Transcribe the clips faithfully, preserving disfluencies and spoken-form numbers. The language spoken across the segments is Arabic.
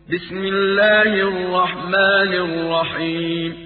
بسم الله الرحمن الرحيم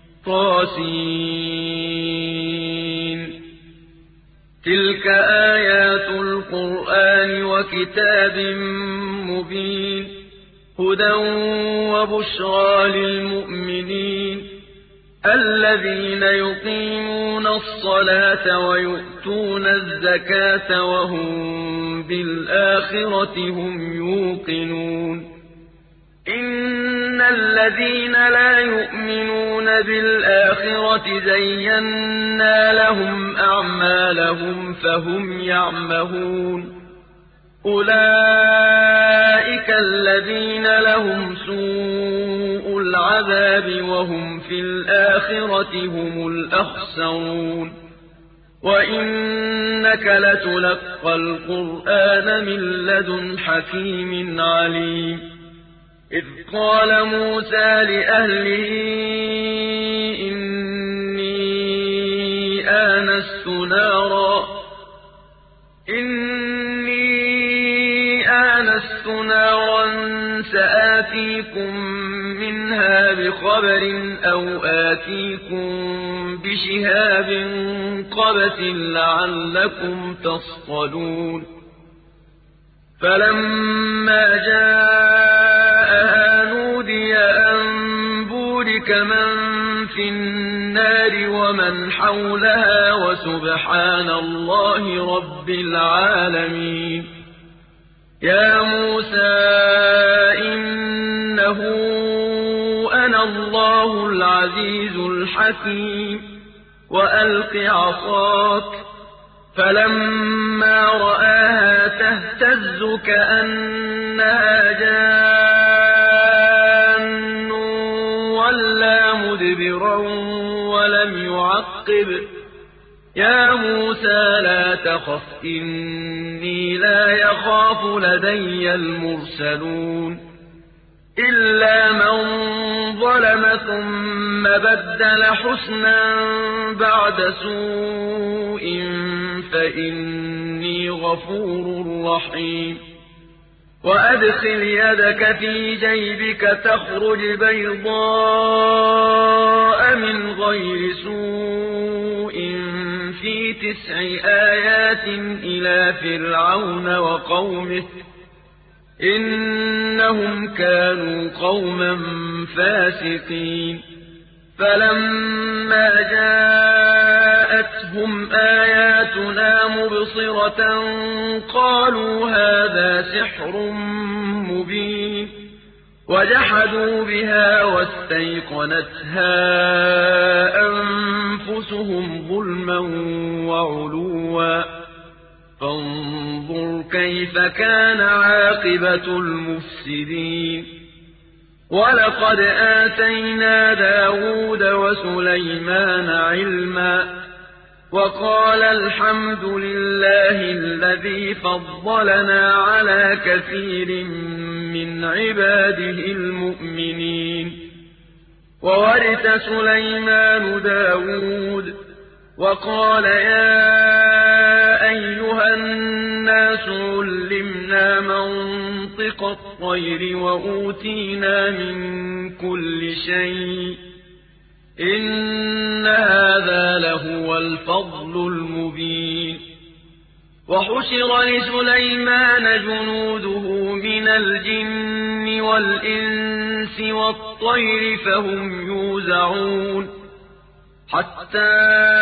طاسين تلك آيات القرآن وكتاب مبين هدى وبشرى للمؤمنين الذين يقيمون الصلاة ويؤتون الزكاة وهم بالآخرة هم يوقنون إن الذين لا يؤمنون بالآخرة زينا لهم أعمالهم فهم يعمهون أولئك الذين لهم سوء العذاب وهم في الآخرة هم الأخسرون وإنك لتلقى القرآن من لدن حكيم عليم إذ قال موسى لأهله إني آنست نارا إني آنست نارا سآتيكم منها بخبر أو آتيكم بشهاب قبس لعلكم تصطلون فلما جاءها نودي أن بورك من في النار ومن حولها وسبحان الله رب العالمين يا موسى إنه أنا الله العزيز الحكيم وألق عصاك فلما رآها تهتز كأنها جان ولا مدبرا ولم يعقب يا موسى لا تخف إني لا يخاف لدي المرسلون إلا من ظلم ثم بدل حسنا بعد سوء فإني غفور رحيم وأدخل يدك في جيبك تخرج بيضاء من غير سوء في تسع آيات إلى فرعون وقومه إنهم كانوا قوما فاسقين فلما جاءتهم آياتنا مبصرة قالوا هذا سحر مبين وجحدوا بها واستيقنتها أنفسهم ظلما وعلوا فانظر كيف كان عاقبة المفسدين ولقد آتينا داود وسليمان علما وقال الحمد لله الذي فضلنا على كثير من عباده المؤمنين وورث سليمان داود وقال يا أيها الناس علمنا منطق الطير وأوتينا من كل شيء إن هذا لهو الفضل المبين وحشر لسليمان جنوده من الجن والإنس والطير فهم يوزعون حتى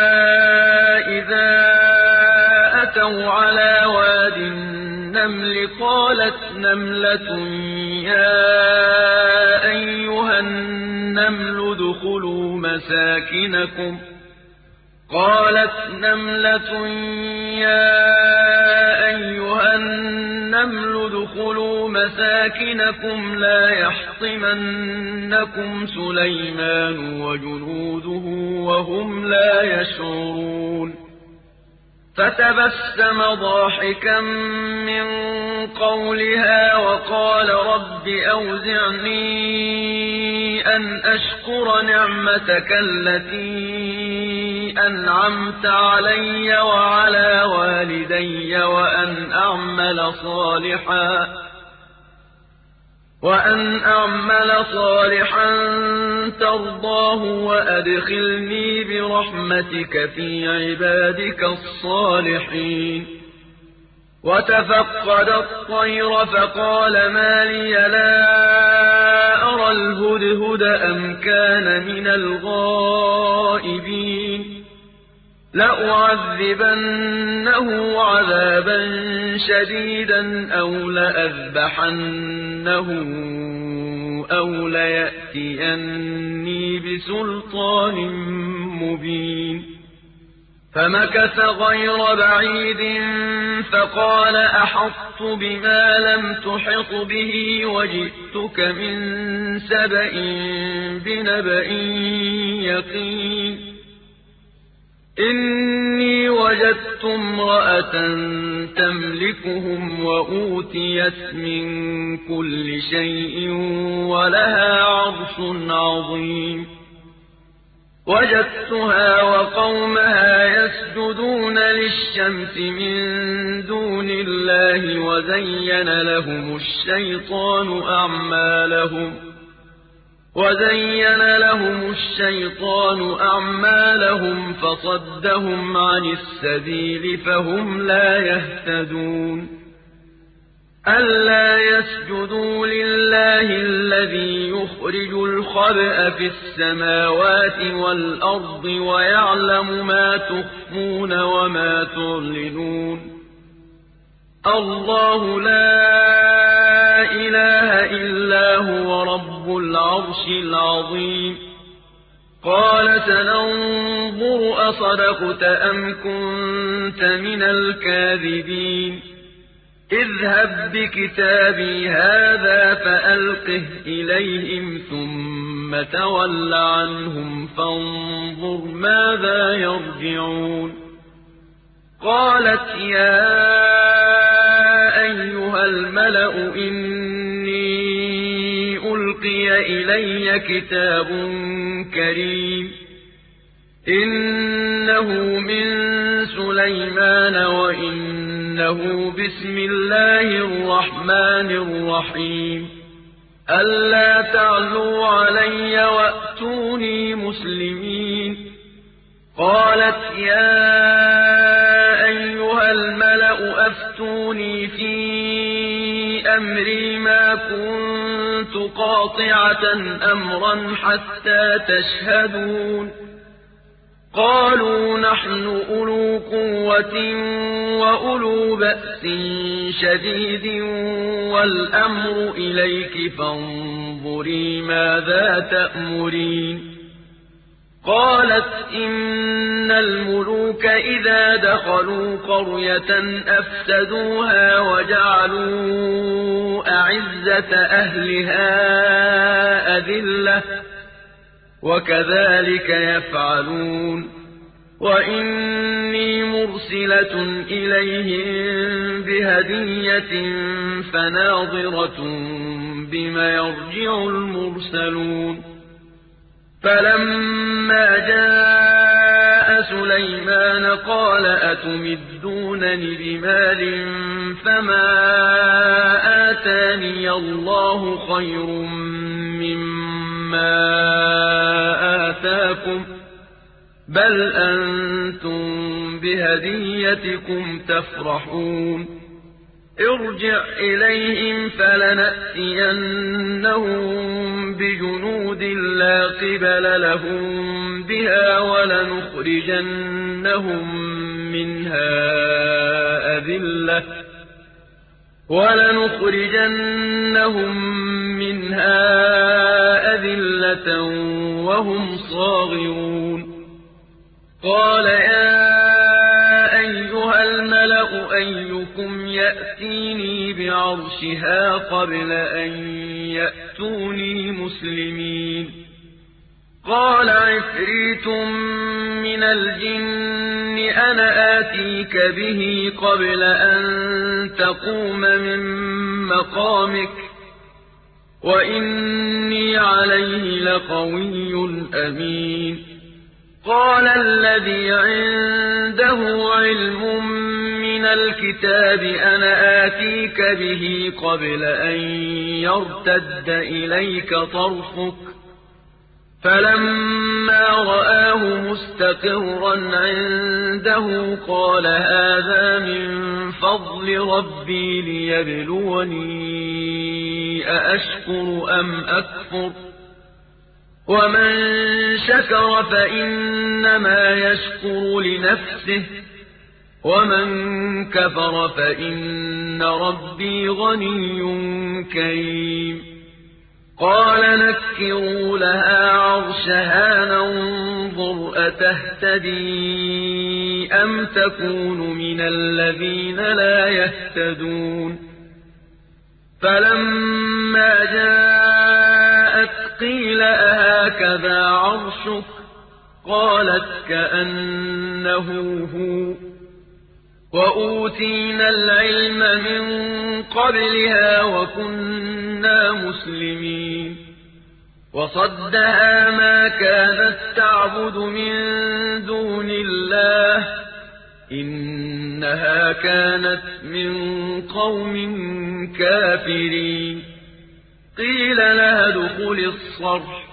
إذا أتوا على واد النمل قالت نملة يا أيها النمل ادخلوا مساكنكم قالت نملة يا أيها النمل ادخلوا مساكنكم لا يحطمنكم سليمان وجنوده وهم لا يشعرون فتبسم ضاحكا من قولها وقال رب أوزعني أن أشكر نعمتك التي أنعمت علي وعلى والدي وأن أعمل صالحا وأن أعمل صالحا ترضاه وأدخلني برحمتك في عبادك الصالحين وتفقد الطير فقال ما لي لا أرى الهدهد أم كان من الغائبين لأعذبنه عذابا شديدا أو لأذبحنه أو ليأتيني بسلطان مبين فمكث غير بعيد فقال أحطت بما لم تحط به وجئتك من سبأ بنبأ يقين إني وجدت امرأة تملكهم وأوتيت من كل شيء ولها عرش عظيم وجدتها وقومها يسجدون للشمس من دون الله وزين لهم الشيطان أعمالهم وزين لهم الشيطان أعمالهم فصدهم عن السبيل فهم لا يهتدون ألا يسجدوا لله الذي يخرج الخبأ في السماوات والأرض ويعلم ما تخفون وما تعلنون الله لا إله إلا هو رب العرش العظيم قال سننظر أصدقت أم كنت من الكاذبين اذهب بكتابي هذا فألقه إليهم ثم تول عنهم فانظر ماذا يرجعون قالت يا أيها الملأ إني ألقي إلي كتاب كريم إنه من سليمان وإنه بسم الله الرحمن الرحيم ألا تعلوا علي وأتوني مسلمين قالت يا أيها الملأ أفتوني في أمري ما كنت قاطعة أمرا حتى تشهدون قالوا نحن أولو قوة وأولو بأس شديد والأمر إليك فانظري ماذا تأمرين قالت إن الملوك إذا دخلوا قرية أفسدوها وجعلوا أعزة أهلها أذلة وكذلك يفعلون وإني مرسلة إليهم بهدية فناظرة بما يرجع المرسلون فلما جاء سليمان قال أتمدونني بمال فما آتاني الله خير مما آتاكم بل أنتم بهديتكم تفرحون ارجع إليهم فلنأتينهم بجنود لا قبل لهم بها ولنخرجنهم منها أذلة ولنخرجنهم منها أذلة وهم صاغرون قال يا أيها الملأ أيكم يأتيني بعرشها قبل أن يأتوني مسلمين قال عفريت من الجن أنا آتيك به قبل أن تقوم من مقامك وإني عليه لقوي أمين قال الذي عنده علم من من الكتاب أنا آتيك به قبل أن يرتد إليك طرفك فلما رآه مستقرا عنده قال هذا من فضل ربي ليبلوني أأشكر أم أكفر ومن شكر فإنما يشكر لنفسه ومن كفر فإن ربي غني كريم قال نكروا لها عرشها ننظر أتهتدي أم تكون من الذين لا يهتدون فلما جاءت قيل أهكذا عرشك قالت كأنه هو وأوتينا العلم من قبلها وكنا مسلمين وصدها ما كانت تعبد من دون الله إنها كانت من قوم كافرين قيل لها ادخل الصرح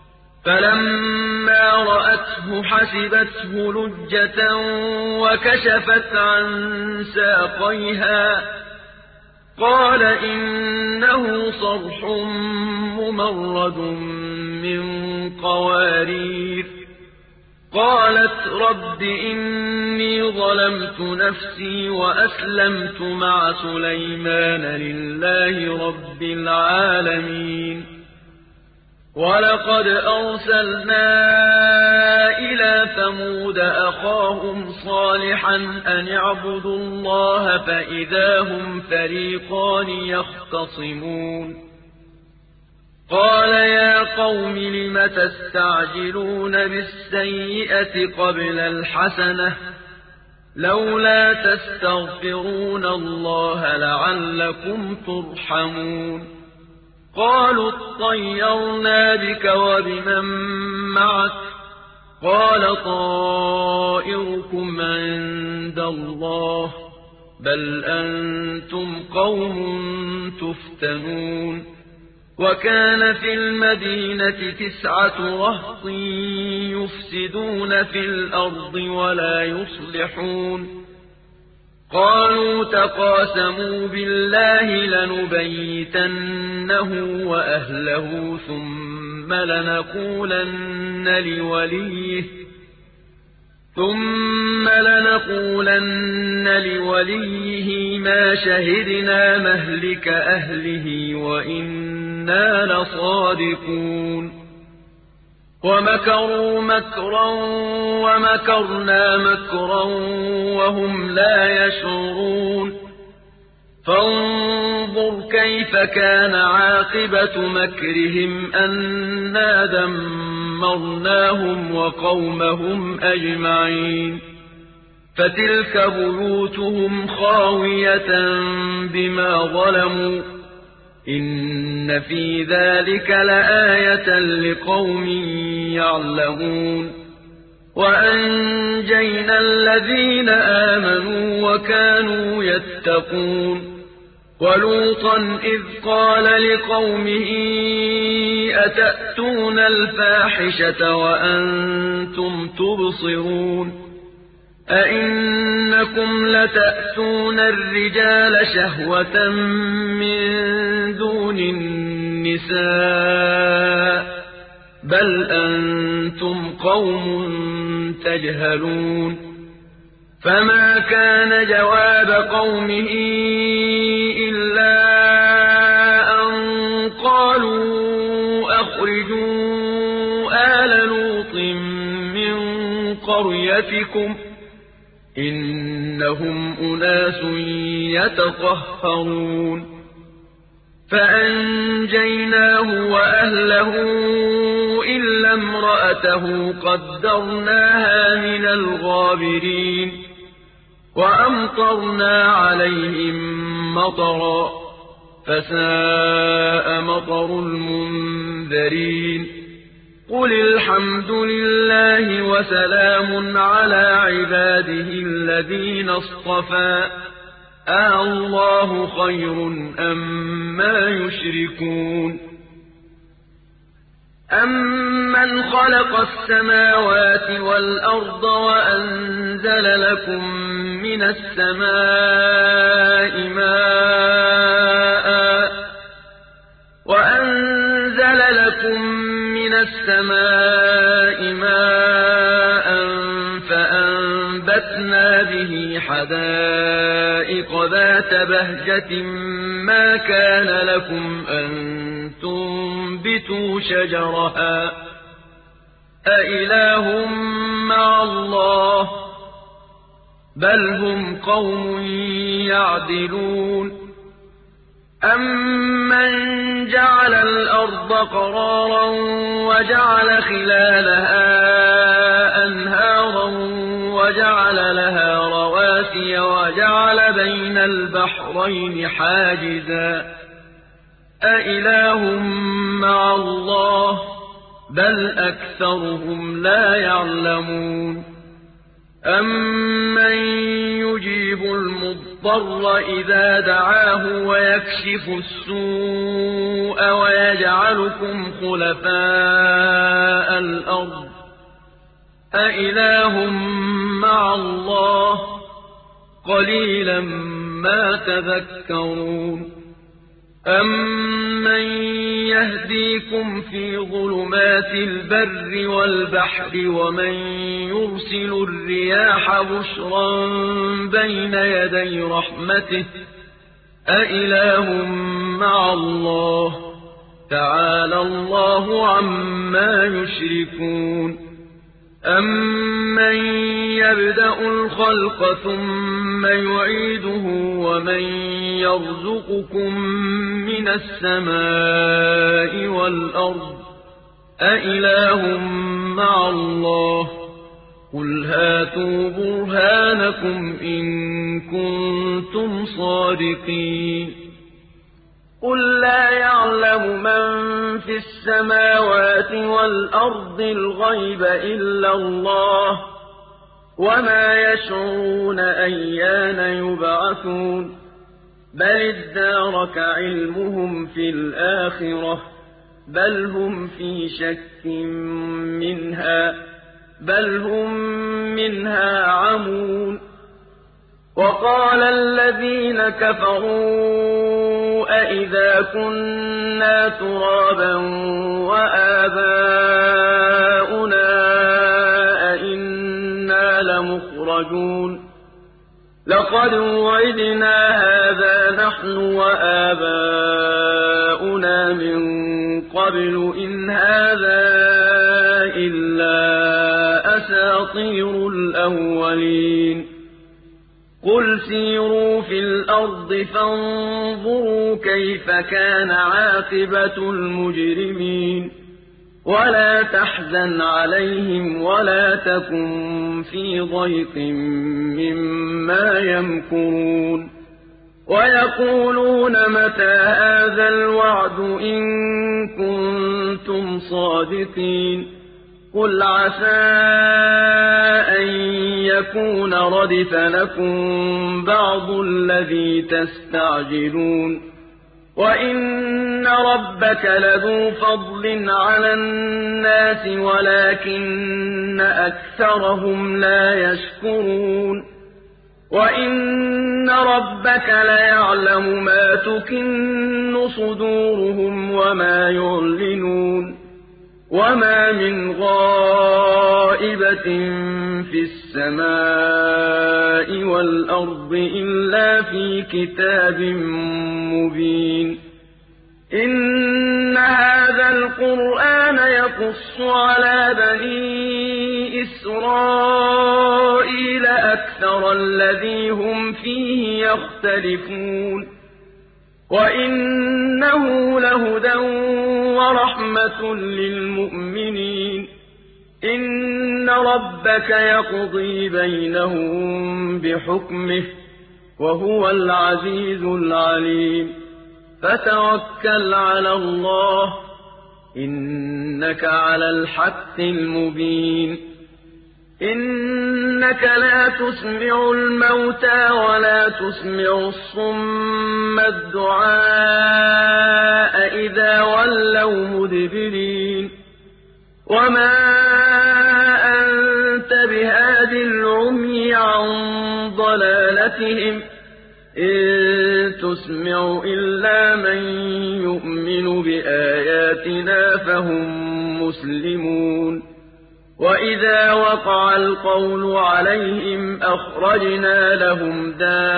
فلما رأته حسبته لجة وكشفت عن ساقيها قال إنه صرح ممرد من قوارير قالت رب إني ظلمت نفسي وأسلمت مع سليمان لله رب العالمين ولقد أرسلنا إلى ثمود أخاهم صالحا أن اعبدوا الله فإذا هم فريقان يختصمون قال يا قوم لم تستعجلون بالسيئة قبل الحسنة لولا تستغفرون الله لعلكم ترحمون قالوا اطيرنا بك وبمن معك قال طائركم عند الله بل أنتم قوم تفتنون وكان في المدينة تسعة رهط يفسدون في الأرض ولا يصلحون قالوا تقاسموا بالله لنبيتنه وأهله ثم لنقولن لوليه ثم لنقولن لوليه ما شهدنا مهلك أهله وإنا لصادقون ومكروا مكرا ومكرنا مكرا وهم لا يشعرون فانظر كيف كان عاقبة مكرهم أنا دمرناهم وقومهم أجمعين فتلك بيوتهم خاوية بما ظلموا إن في ذلك لآية لقوم يعلمون وأنجينا الذين آمنوا وكانوا يتقون ولوطا إذ قال لقومه أتأتون الفاحشة وأنتم تبصرون أئنكم لتأتون الرجال شهوة من دون النساء بل أنتم قوم تجهلون فما كان جواب قومه إلا أن قالوا أخرجوا آل لوط من قريتكم إنهم أناس يتطهرون فأنجيناه وأهله إلا امرأته قدرناها من الغابرين وأمطرنا عليهم مطرا فساء مطر المنذرين قل الحمد لله وسلام على عباده الذين اصطفى أَاللَّهُ خَيْرٌ أَمَّا يُشْرِكُونَ أَمَّنْ خَلَقَ السَّمَاوَاتِ وَالْأَرْضَ وَأَنزَلَ لَكُم مِّنَ السَّمَاءِ مَاءً وَأَنزَلَ لَكُم مِّنَ السَّمَاءِ مَاءً فَأَنبَتْنَا بِهِ حَدَائِقَ ذَاتَ بَهْجَةٍ مَّا كَانَ لَكُمْ أَن تُنبِتُوا شَجَرَهَا ۗ أَإِلَٰهٌ مَّعَ اللَّهِ ۚ بَلْ هُمْ قَوْمٌ يَعْدِلُونَ أَمَّن جَعَلَ الْأَرْضَ قَرَارًا وَجَعَلَ خِلَالَهَا أَنْهَارًا وَجَعَلَ لَهَا رَوَاسِيَ وَجَعَلَ بَيْنَ الْبَحْرَيْنِ حَاجِزًا أَإِلَٰهٌ مَّعَ اللَّهِ ۚ بَلْ أَكْثَرُهُمْ لَا يَعْلَمُونَ أَمَّن يُجِيبُ الْمُضْطَرَّ إِذَا دَعَاهُ وَيَكْشِفُ السُّوءَ وَيَجْعَلُكُمْ خُلَفَاءَ الْأَرْضِ ۗ أَإِلَٰهٌ مَّعَ اللَّهِ ۚ قَلِيلًا مَّا تَذَكَّرُونَ أَمَّن يَهْدِيكُمْ فِي ظُلُمَاتِ الْبَرِّ وَالْبَحْرِ وَمَن يُرْسِلُ الرِّيَاحَ بُشْرًا بَيْنَ يَدَيْ رَحْمَتِهِ ۗ أَإِلَٰهٌ مَّعَ اللَّهِ ۚ تَعَالَى اللَّهُ عَمَّا يُشْرِكُونَ أَمَّن يَبْدَأُ الْخَلْقَ ثُمَّ يُعِيدُهُ وَمَن يَرْزُقُكُم مِّنَ السَّمَاءِ وَالْأَرْضِ ۗ أَإِلَٰهٌ مَّعَ اللَّهِ ۚ قُلْ هَاتُوا بُرْهَانَكُمْ إِن كُنتُمْ صَادِقِينَ قُل لَّا يَعْلَمُ مَن فِي السَّمَاوَاتِ وَالْأَرْضِ الْغَيْبَ إِلَّا اللَّهُ ۚ وَمَا يَشْعُرُونَ أَيَّانَ يُبْعَثُونَ بَلِ ادَّارَكَ عِلْمُهُمْ فِي الْآخِرَةِ ۚ بَلْ هُمْ فِي شَكٍّ مِّنْهَا ۖ بَلْ هُم مِّنْهَا عَمُونَ وَقَالَ الَّذِينَ كَفَرُوا أَإِذَا كُنَّا تُرَابًا وَآبَاؤُنَا أَئِنَّا لَمُخْرَجُونَ لَقَدْ وُعِدْنَا هَٰذَا نَحْنُ وَآبَاؤُنَا مِن قَبْلُ إِنْ هَٰذَا إِلَّا أَسَاطِيرُ الْأَوَّلِينَ قُلْ سِيرُوا فِي الْأَرْضِ فَانظُرُوا كَيْفَ كَانَ عَاقِبَةُ الْمُجْرِمِينَ وَلَا تَحْزَنْ عَلَيْهِمْ وَلَا تَكُن فِي ضَيْقٍ مِّمَّا يَمْكُرُونَ وَيَقُولُونَ مَتَىٰ هَٰذَا الْوَعْدُ إِن كُنتُمْ صَادِقِينَ قُلْ عَسَىٰ أَن يَكُونَ رَدِفَ لَكُم بَعْضُ الَّذِي تَسْتَعْجِلُونَ وَإِنَّ رَبَّكَ لَذُو فَضْلٍ عَلَى النَّاسِ وَلَٰكِنَّ أَكْثَرَهُمْ لَا يَشْكُرُونَ وَإِنَّ رَبَّكَ لَيَعْلَمُ مَا تُكِنُّ صُدُورُهُمْ وَمَا يُعْلِنُونَ وَمَا مِنْ غَائِبَةٍ فِي السَّمَاءِ وَالْأَرْضِ إِلَّا فِي كِتَابٍ مُّبِينٍ إِنَّ هَٰذَا الْقُرْآنَ يَقُصُّ عَلَىٰ بَنِي إِسْرَائِيلَ أَكْثَرَ الَّذِي هُمْ فِيهِ يَخْتَلِفُونَ وَإِنَّهُ لَهُدًى وَرَحْمَةٌ لِّلْمُؤْمِنِينَ إِنَّ رَبَّكَ يَقْضِي بَيْنَهُم بِحُكْمِهِ ۚ وَهُوَ الْعَزِيزُ الْعَلِيمُ فَتَوَكَّلْ عَلَى اللَّهِ ۖ إِنَّكَ عَلَى الْحَقِّ الْمُبِينِ إنك لا تسمع الموتى ولا تسمع الصم الدعاء إذا ولوا مدبرين وما أنت بهاد العمي عن ضلالتهم إن تسمع إلا من يؤمن بآياتنا فهم مسلمون وإذا وقع القول عليهم أخرجنا لهم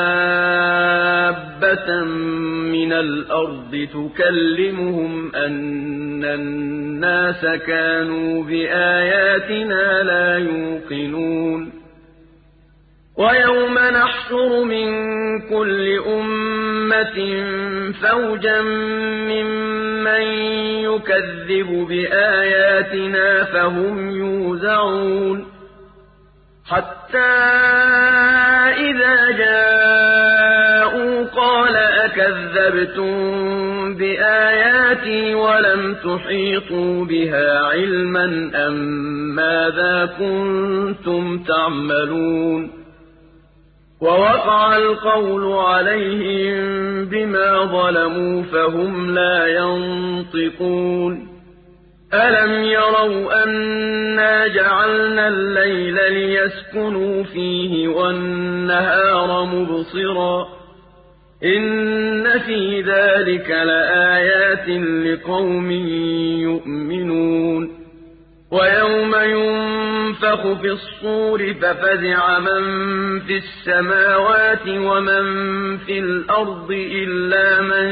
دابة من الأرض تكلمهم أن الناس كانوا بآياتنا لا يوقنون ويوم نحشر من كل أمة فوجا ممن يكذب بآياتنا فهم يوزعون حتى إذا جاءوا قال أكذبتم بآياتي ولم تحيطوا بها علما أم ماذا كنتم تعملون ووقع القول عليهم بما ظلموا فهم لا ينطقون ألم يروا أنا جعلنا الليل ليسكنوا فيه والنهار مبصرا إن في ذلك لآيات لقوم يؤمنون ويوم ينفخ في الصور ففزع من في السماوات ومن في الأرض إلا من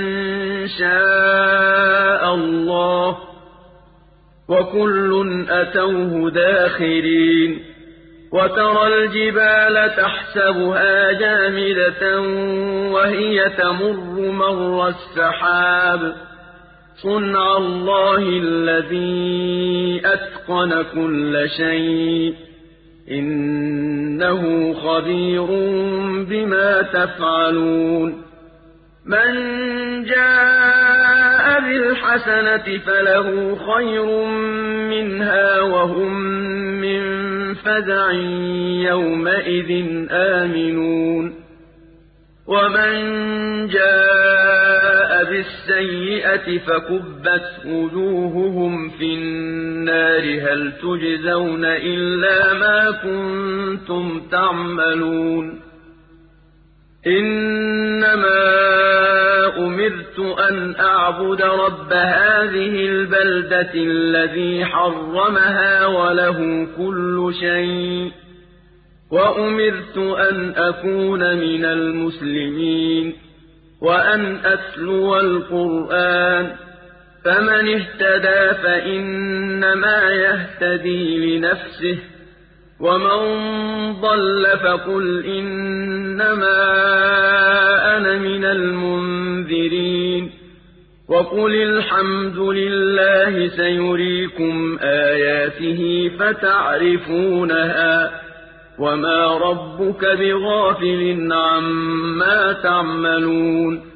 شاء الله وكل أتوه داخرين وترى الجبال تحسبها جامدة وهي تمر مر السحاب صنع الله الذي أتقن كل شيء إنه خبير بما تفعلون من جاء بالحسنة فله خير منها وهم من فزع يومئذ آمنون ومن جاء بالسيئة فكبت وجوههم في النار هل تجزون إلا ما كنتم تعملون إنما أمرت أن أعبد رب هذه البلدة الذي حرمها وله كل شيء وأمرت أن أكون من المسلمين وأن أتلو القرآن فمن اهتدى فإنما يهتدي لنفسه ومن ضل فقل إنما أنا من المنذرين وقل الحمد لله سيريكم آياته فتعرفونها وما ربك بغافل عما تعملون